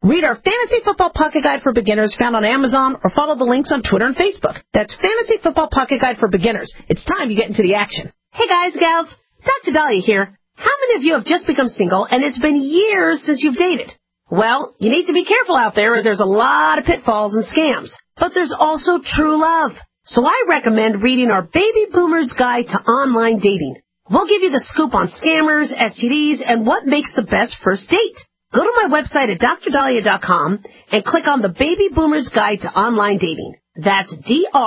Speaker 18: Read our Fantasy Football Pocket Guide for Beginners found on Amazon or follow the links on Twitter and Facebook. That's Fantasy Football Pocket Guide for Beginners. It's time you get into the action. Hey guys, gals, Dr. Dahlia here. How many of you have just become single and it's been years since you've dated? Well, you need to be careful out there as there's a lot of pitfalls and scams. But there's also true love. So I recommend reading our Baby Boomer's Guide to Online Dating. We'll give you the scoop on scammers, STDs, and what makes the best first date. Go to my website at drdahlia.com and click on the Baby Boomer's Guide to Online Dating. That's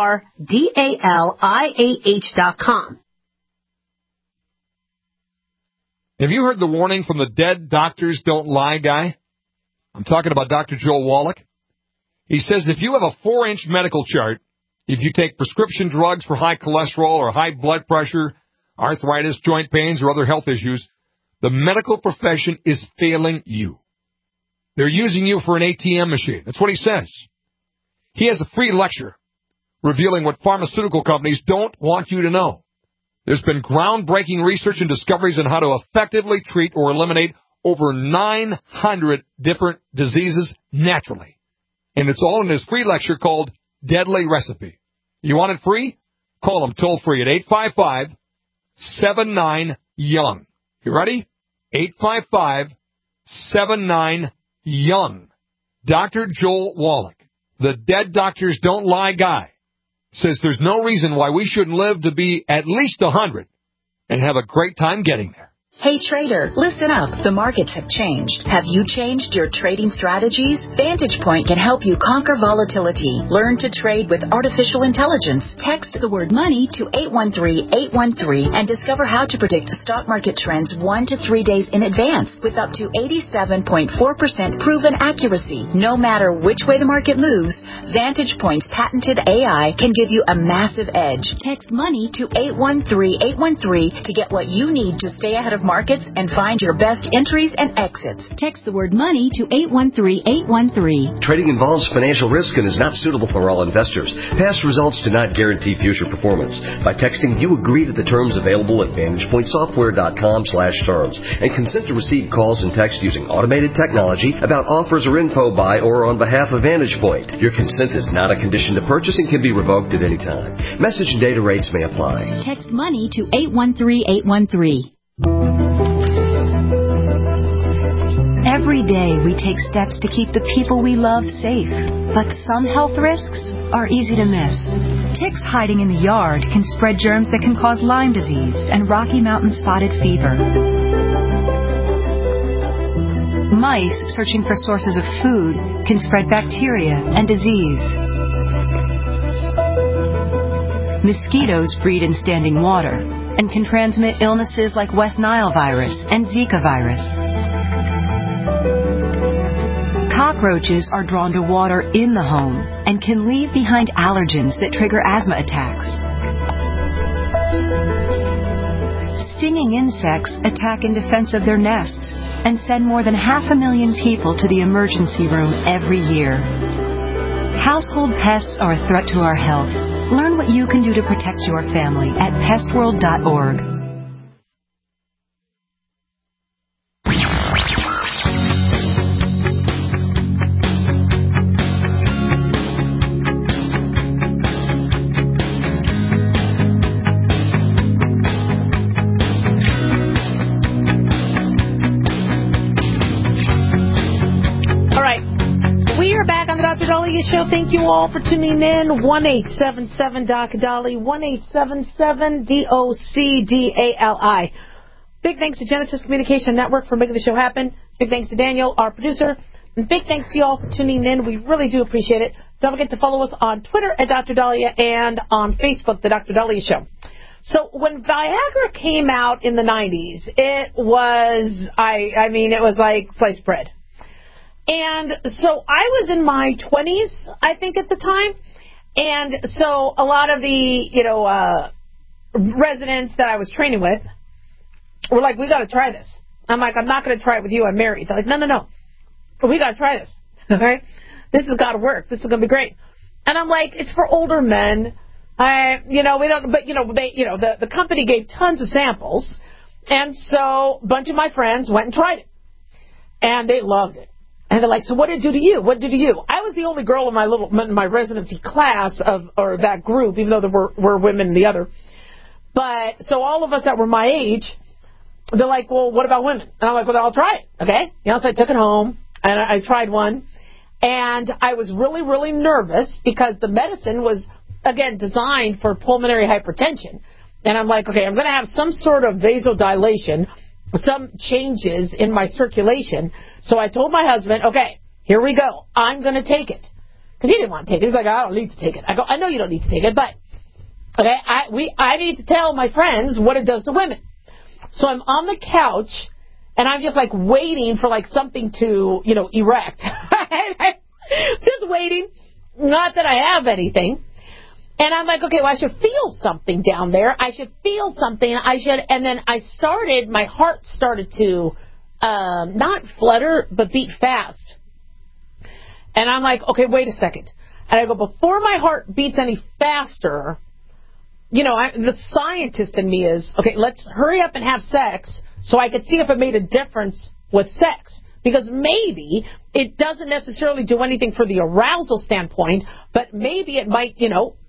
Speaker 18: DRDALIAH.com.
Speaker 19: Have you heard the warning from the Dead Doctors Don't Lie guy? I'm talking about Dr. Joel Wallach. He says if you have a 4-inch medical chart, if you take prescription drugs for high cholesterol or high blood pressure, arthritis, joint pains, or other health issues, the medical profession is failing you. They're using you for an ATM machine. That's what he says. He has a free lecture revealing what pharmaceutical companies don't want you to know. There's been groundbreaking research and discoveries on how to effectively treat or eliminate over 900 different diseases naturally. And it's all in his free lecture called Deadly Recipe. You want it free? Call him toll free at 855-79-YOUNG. You ready? 855-79-YOUNG. Dr. Joel Wallach, the Dead Doctors Don't Lie guy, says there's no reason why we shouldn't live to be at least 100 and have a great time getting there.
Speaker 20: Hey trader, listen up. The markets have changed. Have you changed your trading strategies? Vantage Point can help you conquer volatility. Learn to trade with artificial intelligence. Text the word money to 813-813 and discover how to predict stock market trends 1 to 3 days in advance with up to 87.4% proven accuracy. No matter which way the market moves, Vantage Point's patented AI can give you a massive edge. Text money to 813-813 to get what you need to stay ahead of markets and find your best entries and exits. Text the word money to 813-813.
Speaker 17: Trading involves financial risk and is not suitable for all investors. Past results do not guarantee future performance. By texting, you agree to the terms available at VantagePointSoftware.com/terms and consent to receive calls and text using automated technology about offers or info by or on behalf of Vantage Point. Your consent is not a condition to purchase and can be revoked at any time. Message and data rates may apply.
Speaker 20: Text money to 813-813. Every day we take steps to keep the people we love safe, but some health risks are easy to miss. Ticks hiding in the yard can spread germs that can cause Lyme disease and Rocky Mountain spotted fever. Mice searching for sources of food can spread bacteria and disease. Mosquitoes breed in standing water and can transmit illnesses like West Nile virus and Zika virus. Cockroaches are drawn to water in the home and can leave behind allergens that trigger asthma attacks. Stinging insects attack in defense of their nests and send more than 500,000 people to the emergency room every year. Household pests are a threat to our health. Learn what you can do to protect your family at pestworld.org.
Speaker 4: Show. Thank you all for tuning in. 1-877-DOC-DOLLY, 1-877-DOC-DALI. Big thanks to Genesis Communication Network for making the show happen. Big thanks to Daniel, our producer. And big thanks to you all for tuning in. We really do appreciate it. Don't forget to follow us on Twitter at Dr. Dahlia and on Facebook, The Dr. Dahlia Show. So when Viagra came out in the 90s, it was, it was like sliced bread. And so I was in my 20s, I think, at the time. And so a lot of the, residents that I was training with were like, we got to try this. I'm like, I'm not going to try it with you. I'm married. They're like, no. We got to try this. All right? This has got to work. This is going to be great. And I'm like, it's for older men. We don't, but, the company gave tons of samples. And so a bunch of my friends went and tried it. And they loved it. And they're like, so what did it do to you? What did it do to you? I was the only girl in my residency class or that group, even though there were women in the other. But, so all of us that were my age, they're like, well, what about women? And I'm like, well, I'll try it, okay? So I took it home, and I tried one. And I was really, really nervous because the medicine was, again, designed for pulmonary hypertension. And I'm like, okay, I'm going to have some sort of vasodilation, some changes in my circulation. So I told my husband, okay, here we go. I'm going to take it. Because he didn't want to take it. He's like, I don't need to take it. I go, I know you don't need to take it, but okay, I need to tell my friends what it does to women. So I'm on the couch, and I'm just like waiting for like something to, erect. Just waiting. Not that I have anything. And I'm like, okay, well, I should feel something down there. I should feel something. And then my heart started to not flutter, but beat fast. And I'm like, okay, wait a second. And I go, before my heart beats any faster, the scientist in me is, okay, let's hurry up and have sex so I could see if it made a difference with sex. Because maybe it doesn't necessarily do anything for the arousal standpoint, but maybe it might,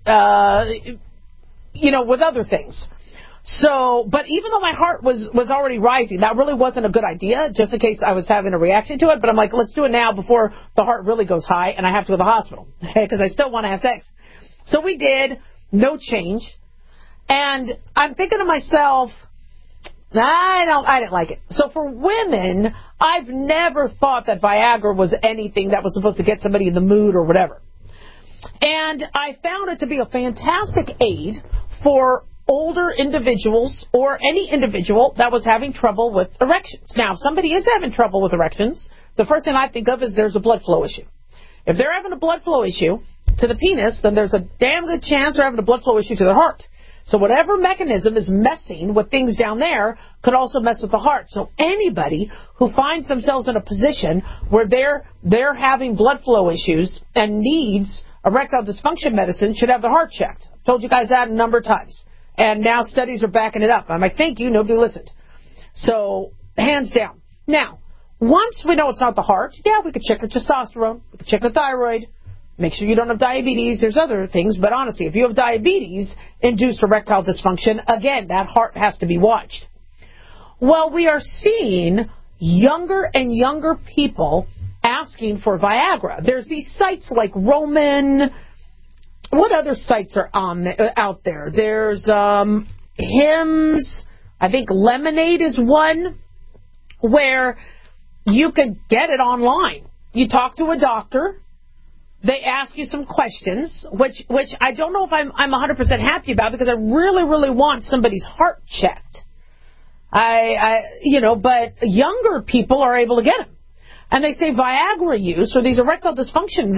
Speaker 4: with other things. So, but even though my heart was already rising, that really wasn't a good idea, just in case I was having a reaction to it. But I'm like, let's do it now before the heart really goes high and I have to go to the hospital, because I still want to have sex. So we did, no change. And I'm thinking to myself, I didn't like it. So for women, I've never thought that Viagra was anything that was supposed to get somebody in the mood or whatever. And I found it to be a fantastic aid for older individuals or any individual that was having trouble with erections. Now, if somebody is having trouble with erections, the first thing I think of is there's a blood flow issue. If they're having a blood flow issue to the penis, then there's a damn good chance they're having a blood flow issue to their heart. So whatever mechanism is messing with things down there could also mess with the heart. So anybody who finds themselves in a position where they're having blood flow issues and needs erectile dysfunction medicine should have their heart checked. I've told you guys that a number of times. And now studies are backing it up. I'm like, thank you, nobody listened. So, hands down. Now, once we know it's not the heart, we could check your testosterone, we could check the thyroid, make sure you don't have diabetes. There's other things, but honestly, if you have diabetes-induced erectile dysfunction, again, that heart has to be watched. Well, we are seeing younger and younger people asking for Viagra. There's these sites like Roman. What other sites are out there? There's Hims. I think Lemonade is one where you could get it online. You talk to a doctor. They ask you some questions, which I don't know if I'm 100% happy about, because I really, really want somebody's heart checked. But younger people are able to get them. And they say Viagra use, or these erectile dysfunction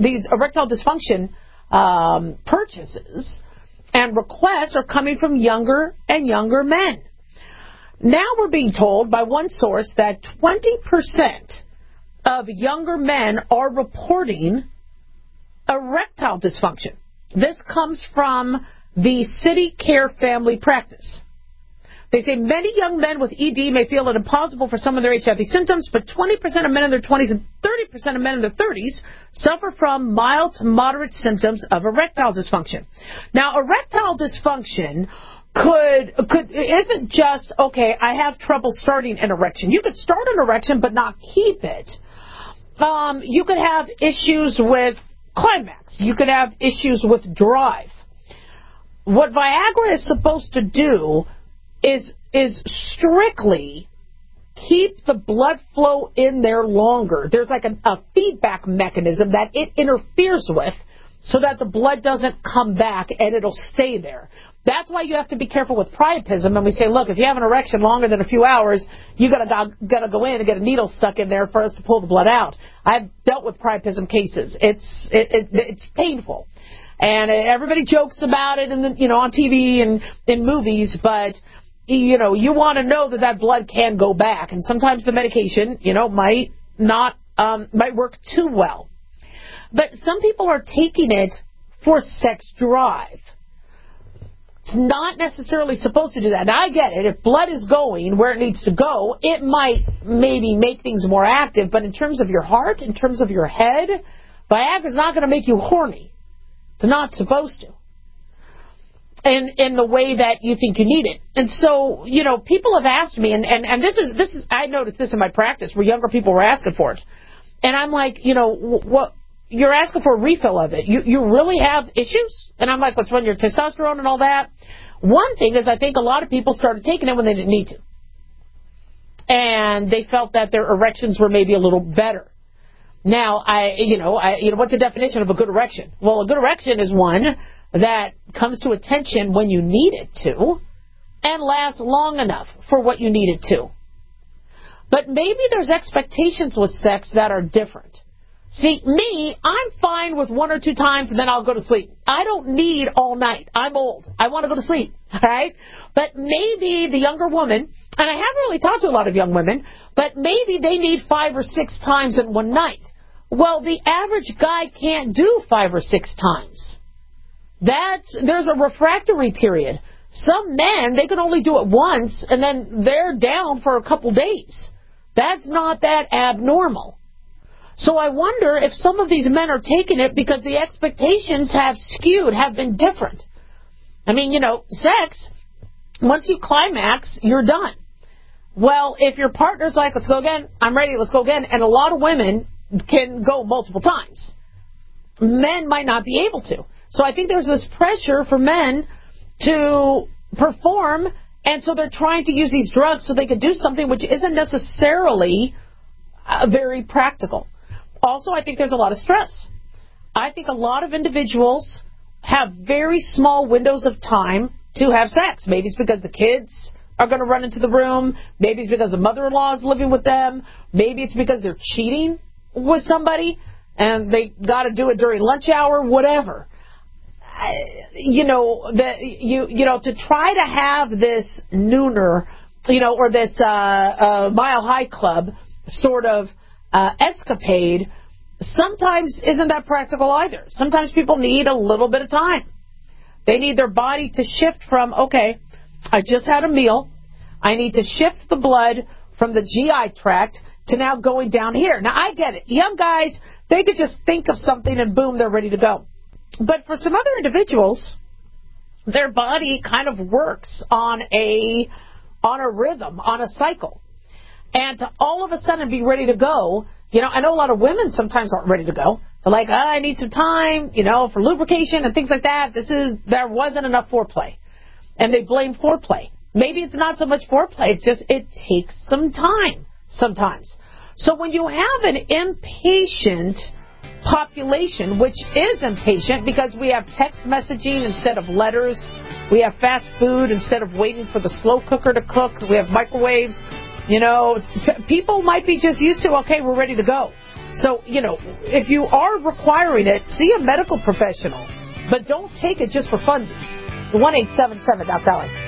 Speaker 4: purchases and requests are coming from younger and younger men. Now we're being told by one source that 20% of younger men are reporting erectile dysfunction. This comes from the City Care Family Practice. They say many young men with ED may feel it impossible for some of their age to have these symptoms, but 20% of men in their 20s and 30% of men in their 30s suffer from mild to moderate symptoms of erectile dysfunction. Now, erectile dysfunction isn't just, okay, I have trouble starting an erection. You could start an erection but not keep it. You could have issues with climax. You could have issues with drive. What Viagra is supposed to do is strictly keep the blood flow in there longer. There's like a feedback mechanism that it interferes with so that the blood doesn't come back and it'll stay there. That's why you have to be careful with priapism. And we say, look, if you have an erection longer than a few hours, you gotta go in and get a needle stuck in there for us to pull the blood out. I've dealt with priapism cases. It's painful, and everybody jokes about it, and on TV and in movies. But you want to know that blood can go back, and sometimes the medication might work too well. But some people are taking it for sex drive. It's not necessarily supposed to do that. Now, I get it. If blood is going where it needs to go, it might maybe make things more active. But in terms of your heart, in terms of your head, Viagra's not going to make you horny. It's not supposed to. In the way that you think you need it. And so, people have asked me, and this is I noticed this in my practice where younger people were asking for it. And I'm like, what? You're asking for a refill of it. You really have issues? And I'm like, let's run your testosterone and all that. One thing is I think a lot of people started taking it when they didn't need to. And they felt that their erections were maybe a little better. Now, what's the definition of a good erection? Well, a good erection is one that comes to attention when you need it to and lasts long enough for what you need it to. But maybe there's expectations with sex that are different. See, me, I'm fine with 1 or 2 times and then I'll go to sleep. I don't need all night. I'm old. I want to go to sleep, all right? But maybe the younger woman, and I haven't really talked to a lot of young women, but maybe they need 5 or 6 times in one night. Well, the average guy can't do 5 or 6 times. There's a refractory period. Some men, they can only do it once and then they're down for a couple days. That's not that abnormal. So I wonder if some of these men are taking it because the expectations have skewed, have been different. I mean, sex, once you climax, you're done. Well, if your partner's like, let's go again, I'm ready, let's go again, and a lot of women can go multiple times. Men might not be able to. So I think there's this pressure for men to perform, and so they're trying to use these drugs so they can do something which isn't necessarily very practical. Also, I think there's a lot of stress. I think a lot of individuals have very small windows of time to have sex. Maybe it's because the kids are going to run into the room. Maybe it's because the mother-in-law is living with them. Maybe it's because they're cheating with somebody and they got to do it during lunch hour, whatever. To try to have this nooner, or this Mile High Club sort of escapade, sometimes isn't that practical either. Sometimes people need a little bit of time. They need their body to shift from, okay, I just had a meal. I need to shift the blood from the GI tract to now going down here. Now, I get it. Young guys, they could just think of something and boom, they're ready to go. But for some other individuals, their body kind of works on a rhythm, on a cycle. And to all of a sudden be ready to go, I know a lot of women sometimes aren't ready to go. They're like, I need some time, for lubrication and things like that. There wasn't enough foreplay. And they blame foreplay. Maybe it's not so much foreplay, it's just it takes some time sometimes. So when you have an impatient population, which is impatient because we have text messaging instead of letters, we have fast food instead of waiting for the slow cooker to cook, we have microwaves, people might be just used to, okay, we're ready to go. So, if you are requiring it, see a medical professional, but don't take it just for funsies. 1-877, now tell him.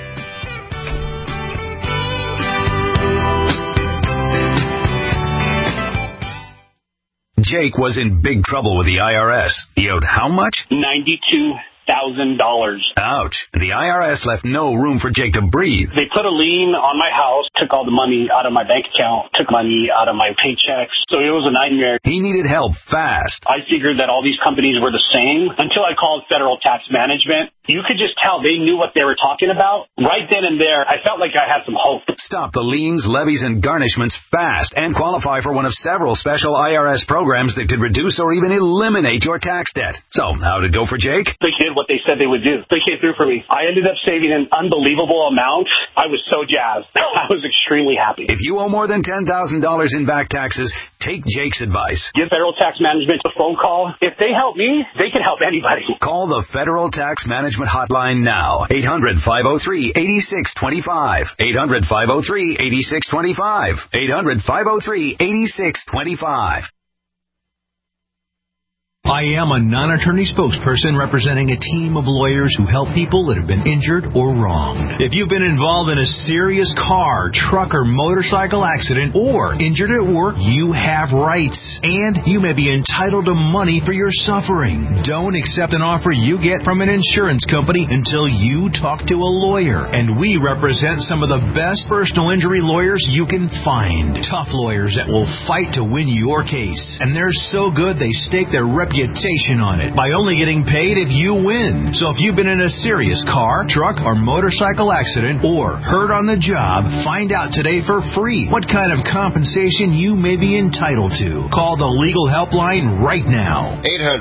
Speaker 12: Jake was in big trouble with the IRS. He owed how much?
Speaker 13: $92,000.
Speaker 12: Ouch. The IRS left no room for Jake to breathe.
Speaker 13: They put a lien on my house, took all the money out of my bank account, took money out of my paychecks. So it was a nightmare.
Speaker 12: He needed help fast.
Speaker 13: I figured that all these companies were the same until I called Federal Tax Management. You could just tell they knew what they were talking about. Right then and there, I felt like I had some hope.
Speaker 12: Stop the liens, levies, and garnishments fast and qualify for one of several special IRS programs that could reduce or even eliminate your tax debt. So, how did it go for Jake?
Speaker 13: They did what they said they would do. They came through for me. I ended up saving an unbelievable amount. I was so jazzed. I was extremely happy.
Speaker 12: If you owe more than $10,000 in back taxes, take Jake's advice.
Speaker 13: Give Federal Tax Management a phone call. If they help me, they can help anybody.
Speaker 12: Call the Federal Tax Management hotline now. 800-503-8625. 800-503-8625. 800-503-8625.
Speaker 21: I am a non-attorney spokesperson representing a team of lawyers who help people that have been injured or wronged. If you've been involved in a serious car, truck, or motorcycle accident or injured at work, you have rights, and you may be entitled to money for your suffering. Don't accept an offer you get from an insurance company until you talk to a lawyer, and we represent some of the best personal injury lawyers you can find. Tough lawyers that will fight to win your case, and they're so good they stake their reputation on it by only getting paid if you win. So if you've been in a serious car, truck, or motorcycle accident or hurt on the job, find out today for free what kind of compensation you may be entitled to. Call the legal helpline right now.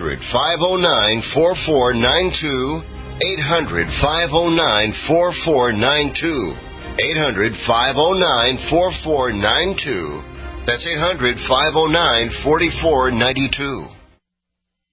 Speaker 22: 800-509-4492. 800-509-4492. 800-509-4492. That's 800-509-4492.